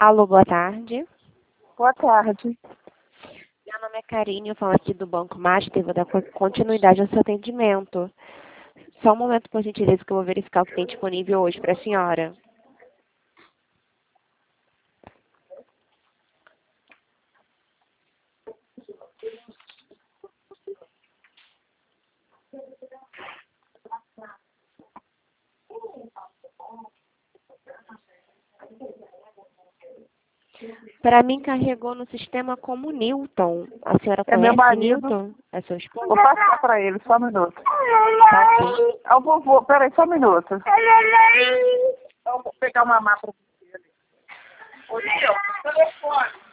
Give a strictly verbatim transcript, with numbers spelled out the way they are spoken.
Alô, boa tarde. Boa tarde. Meu nome é Karine, eu falo aqui do Banco Master e vou dar continuidade ao seu atendimento. Só um momento, por gentileza, que eu vou verificar o que tem disponível hoje para a senhora. Para mim, carregou no sistema como Newton. A senhora É meu conhece marido. Newton? É seu esposo? Vou passar para ele, só um minuto. Tá aqui. É o vovô, peraí, só um minuto. Eu vou pegar uma mapa para você. Ô, Nilton, telefone.